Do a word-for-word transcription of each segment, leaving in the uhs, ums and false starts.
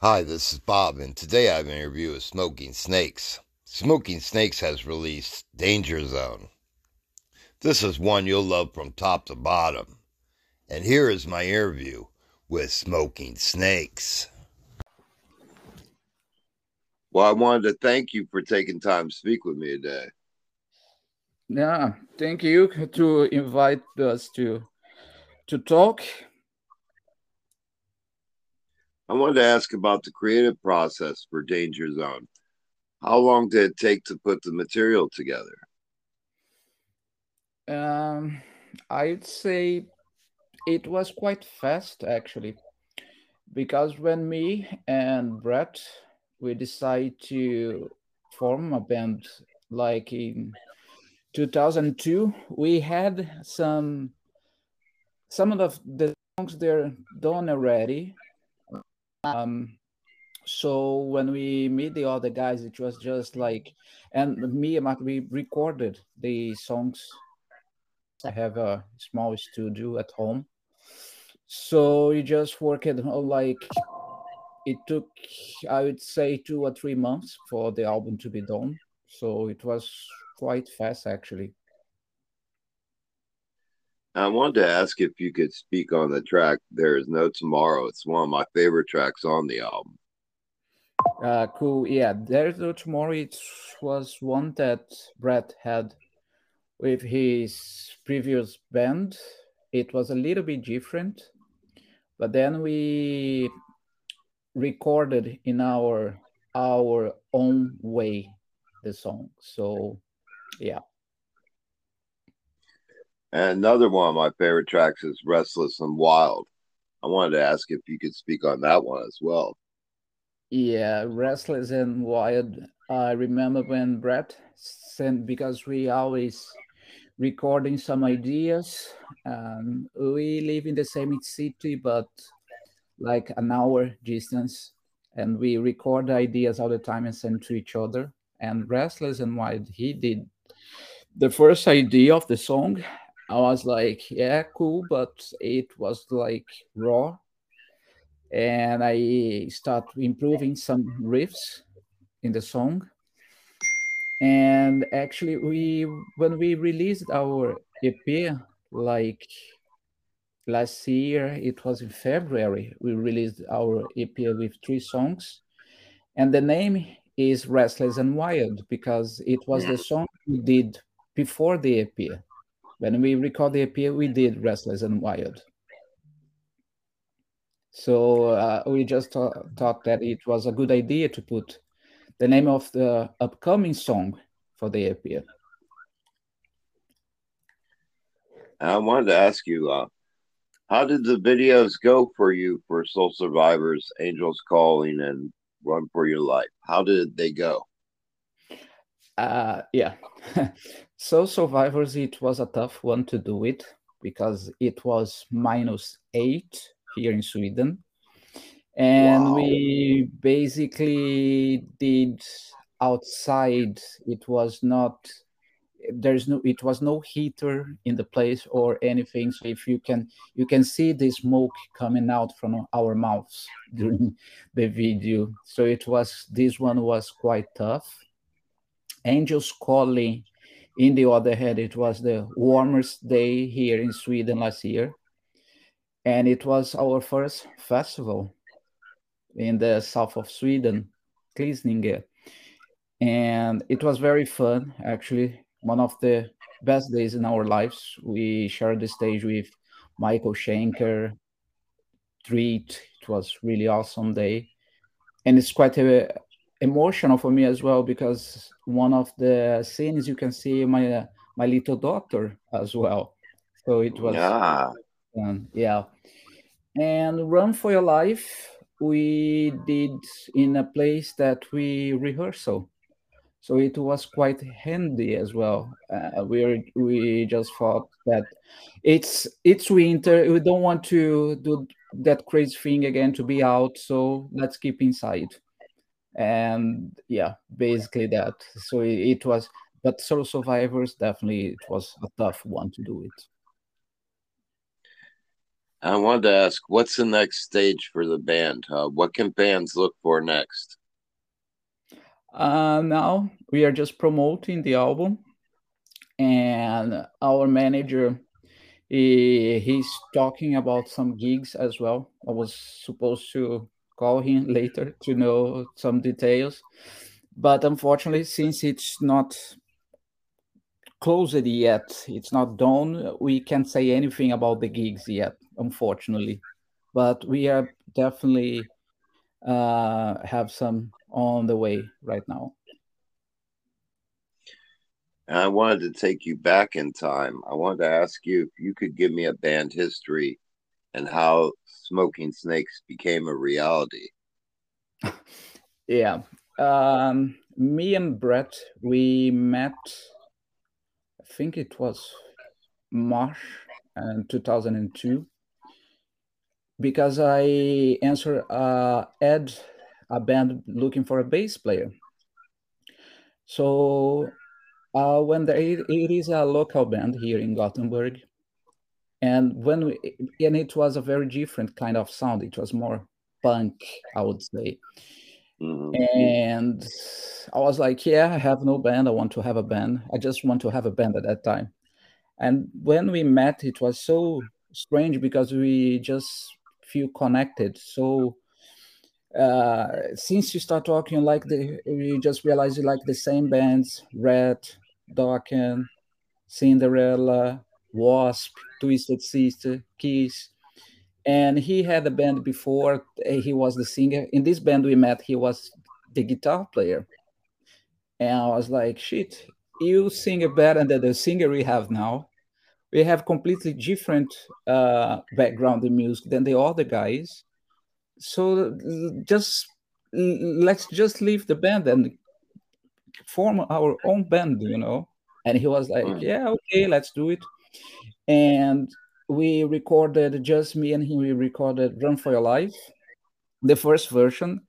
Hi, this is Bob, and today I have an interview with Smoking Snakes. Smoking Snakes has released Danger Zone. This is one you'll love from top to bottom. And here is my interview with Smoking Snakes. Well, I wanted to thank you for taking time to speak with me today. Yeah, thank you to invite us to to talk. I wanted to ask about the creative process for Danger Zone. How long did it take to put the material together? Um, I'd say it was quite fast actually, because when me and Brett we decided to form a band like in two thousand two, we had some some of the songs they're done already. Um, so when we meet the other guys, it was just like, and me and Mark, we recorded the songs. I have a small studio at home, so we just worked on like, it took, I would say, two or three months for the album to be done. So it was quite fast actually. I wanted to ask if you could speak on the track There Is No Tomorrow. It's one of my favorite tracks on the album. Uh, cool. Yeah, There's No Tomorrow. It was one that Brett had with his previous band. It was a little bit different, but then we recorded in our our own way the song. So yeah. And another one of my favorite tracks is Restless and Wild. I wanted to ask if you could speak on that one as well. Yeah, Restless and Wild. I remember when Brett sent, because we always recording some ideas. Um, we live in the same city, but like an hour distance, and we record ideas all the time and send to each other. And Restless and Wild, he did the first idea of the song. I was like, yeah, cool, but it was like raw, and I start improving some riffs in the song. And actually, we when we released our E P, like last year, it was in February, we released our E P with three songs, and the name is Restless and Wild because it was the song we did before the E P. When we record the E P, we did Restless and Wild. So uh, we just thought, thought that it was a good idea to put the name of the upcoming song for the E P. And I wanted to ask you, uh, how did the videos go for you for Soul Survivors, Angels Calling, and Run for Your Life? How did they go? Uh, yeah. So Survivors, it was a tough one to do it because it was minus eight here in Sweden. And Wow. we basically did outside. It was not, there's no, it was no heater in the place or anything. So if you can, you can see the smoke coming out from our mouths during the video. So it was, this one was quite tough. Angels Calling, in the other hand, it was the warmest day here in Sweden last year. And it was our first festival in the south of Sweden, Klisninge. And it was very fun, actually. One of the best days in our lives. We shared the stage with Michael Schenker, Treat. It was really awesome day. And it's quite a, emotional for me as well because one of the scenes you can see my uh, my little daughter as well. So it was Yeah. fun, yeah. And Run for Your Life, we did in a place that we rehearsal. So it was quite handy as well. Uh, we we just thought that it's it's winter. We don't want to do that crazy thing again to be out. So let's keep inside. And yeah, basically that. So it, it was, but Soul Survivors definitely it was a tough one to do it. I wanted to ask, what's the next stage for the band? Uh, what can bands look for next? Uh, now we are just promoting the album, and our manager he, he's talking about some gigs as well. I was supposed to call him later to know some details, but unfortunately, since it's not closed yet, it's not done, we can't say anything about the gigs yet, unfortunately. But we are definitely uh, have some on the way right now. And I wanted to take you back in time. I wanted to ask you if you could give me a band history and how Smoking Snakes became a reality. Yeah. Um, me and Brett, we met, I think it was March in two thousand two, because I answered uh, Ed, a band looking for a bass player. So uh, when there, it it is a local band here in Gothenburg, and when we, and it was a very different kind of sound. It was more punk, I would say. Mm-hmm. And I was like, yeah, I have no band. I want to have a band. I just want to have a band at that time. And when we met, it was so strange because we just feel connected. So uh, since you start talking like the, we just realize you like the same bands, Red, Dokken, Cinderella, Wasp, Twisted Sister, Kiss. And he had a band before. uh, He was the singer. In this band we met, he was the guitar player. And I was like, shit, you sing better than the singer we have now. We have completely different uh, background in music than the other guys. So l- just l- let's just leave the band and form our own band, you know. And he was like, Mm. yeah, okay, let's do it. And we recorded, just me and him, we recorded Run for Your Life, the first version.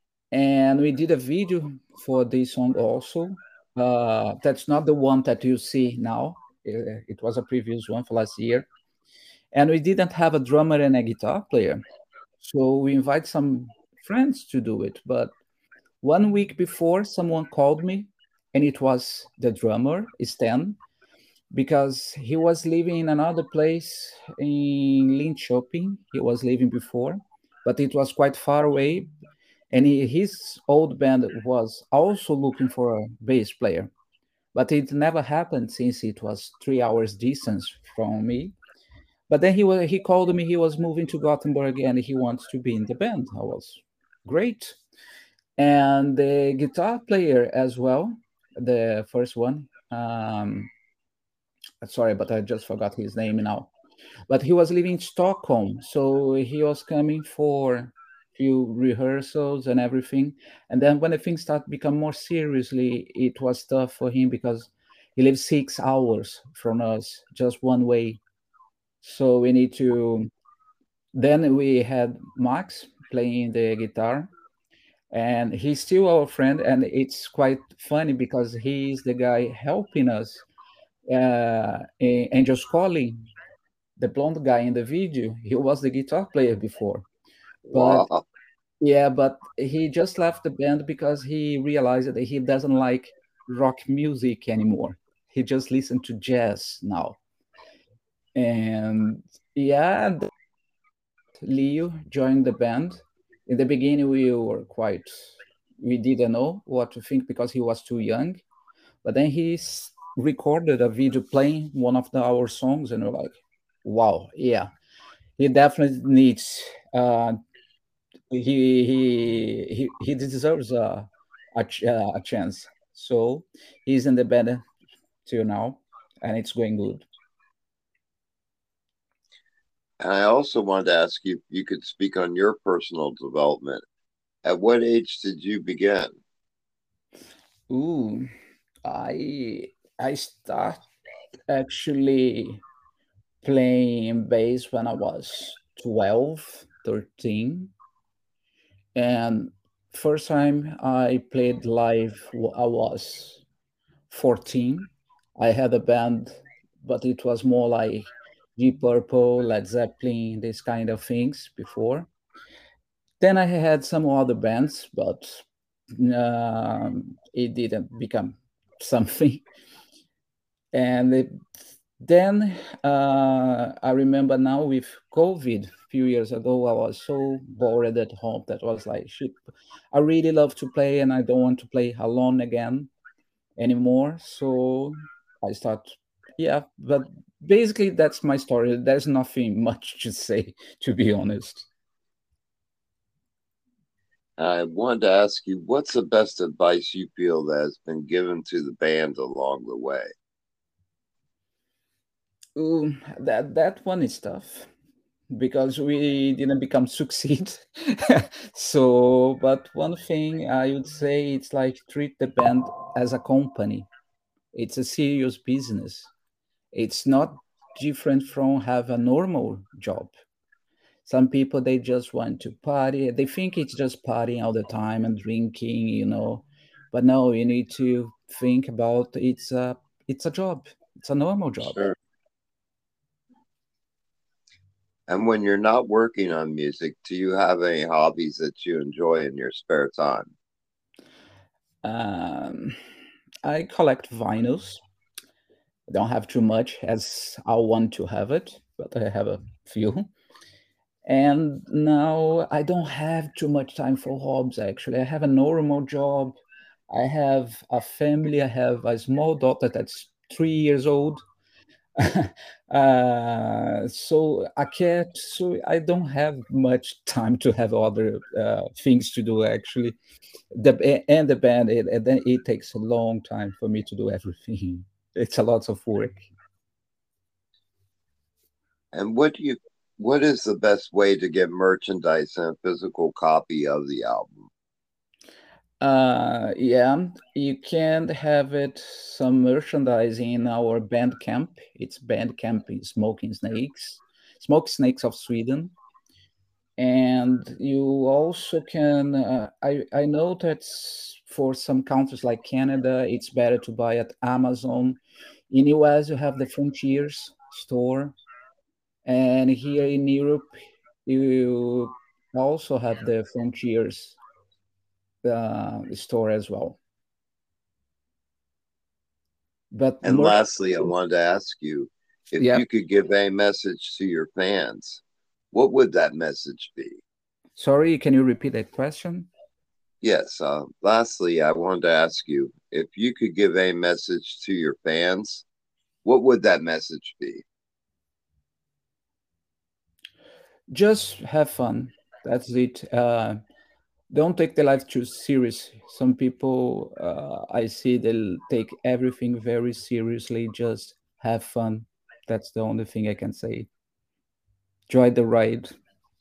And we did a video for this song also. Uh, that's not the one that you see now. Uh, It was a previous one for last year. And we didn't have a drummer and a guitar player. So we invite some friends to do it. But one week before, someone called me, and it was the drummer, Stan, because he was living in another place in Linköping. He was living before, but it was quite far away. And he, his old band was also looking for a bass player, but it never happened since it was three hours distance from me. But then he was he called me. He was moving to Gothenburg and he wants to be in the band. I was great, and the guitar player as well, the first one. Um, sorry, but I just forgot his name now. But he was living in Stockholm, so he was coming for few rehearsals and everything. And then when the things start to become more seriously, it was tough for him because he lives six hours from us, just one way. So we need to. Then we had Max playing the guitar, and he's still our friend. And it's quite funny because he's the guy helping us. Uh, and and just calling the blonde guy in the video, he was the guitar player before. But Wow. yeah, but he just left the band because he realized that he doesn't like rock music anymore. He just listens to jazz now. And yeah, and Leo joined the band. In the beginning, we were quite, we didn't know what to think because he was too young. But then he s- recorded a video playing one of the, our songs, and we're like, wow, yeah, he definitely needs uh, he he he he deserves a a, ch- uh, a chance. So he's in the band till now, and it's going good. And I also wanted to ask you if you could speak on your personal development. At what age did you begin? Ooh, I I start actually playing bass when I was twelve, thirteen, and first time I played live, w- I was fourteen. I had a band, but it was more like Deep Purple, Led Zeppelin, these kind of things before. Then I had some other bands, but um, it didn't become something. And it, then uh, I remember now with COVID a few years ago, I was so bored at home that was like, shit, I really love to play and I don't want to play alone again anymore. So I start, yeah, but basically that's my story. There's nothing much to say, to be honest. I wanted to ask you, what's the best advice you feel that has been given to the band along the way? Ooh, that that one is tough because we didn't become succeed. So, but one thing I would say, it's like treat the band as a company. It's a serious business. It's not different from have a normal job. Some people, they just want to party. They think it's just partying all the time and drinking, you know. But no, you need to think about it's a it's a job. It's a normal job. Sure. And when you're not working on music, do you have any hobbies that you enjoy in your spare time? Um, I collect vinyls. I don't have too much as I want to have it, but I have a few. And now I don't have too much time for hobbies, actually. I have a normal job. I have a family. I have a small daughter that's three years old. uh, so a cat. So I don't have much time to have other uh, things to do, actually. The, and the band, it, and then it takes a long time for me to do everything. It's a lot of work. And what do you what is the best way to get merchandise and a physical copy of the album? Uh, yeah, you can have it some merchandising in our Bandcamp. It's Bandcamp in Smoking Snakes, Smoke Snakes of Sweden. And you also can, uh, I, I know that for some countries like Canada, it's better to buy at Amazon. In U S, you have the Frontiers store. And here in Europe, you also have the Frontiers uh, store as well. But And mer- lastly, I wanted to ask you if yeah, you could give a message to your fans, what would that message be? sorry, can you repeat that question? Yes. Uh, lastly, I wanted to ask you if you could give a message to your fans, what would that message be? Just have fun. That's it. Uh, don't take the life too serious. Some people uh, I see they'll take everything very seriously. Just have fun. That's the only thing I can say. Enjoy the ride.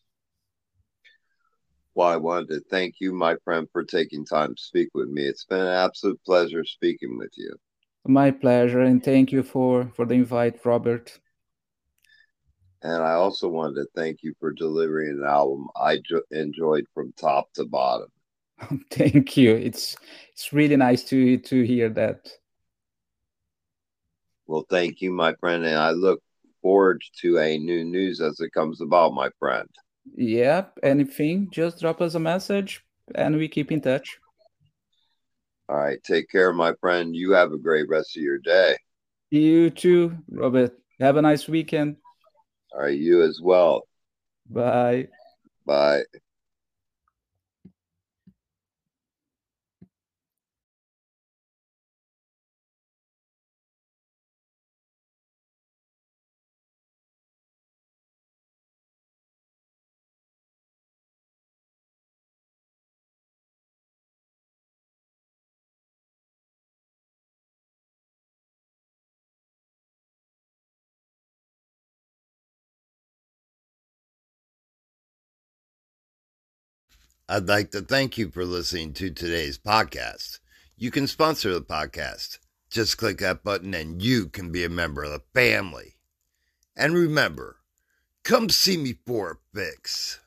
Well, I wanted to thank you, my friend, for taking time to speak with me. It's been an absolute pleasure speaking with you. My pleasure, and thank you for for the invite, Robert. And I also wanted to thank you for delivering an album I jo- enjoyed from top to bottom. Thank you. It's it's really nice to to hear that. Well, thank you, my friend. And I look forward to a new news as it comes about, my friend. Yep. Anything, just drop us a message and we keep in touch. All right. Take care, my friend. You have a great rest of your day. You too, Robert. Have a nice weekend. All right. You as well. Bye. Bye. I'd like to thank you for listening to today's podcast. You can sponsor the podcast. Just click that button and you can be a member of the family. And remember, come see me for a fix.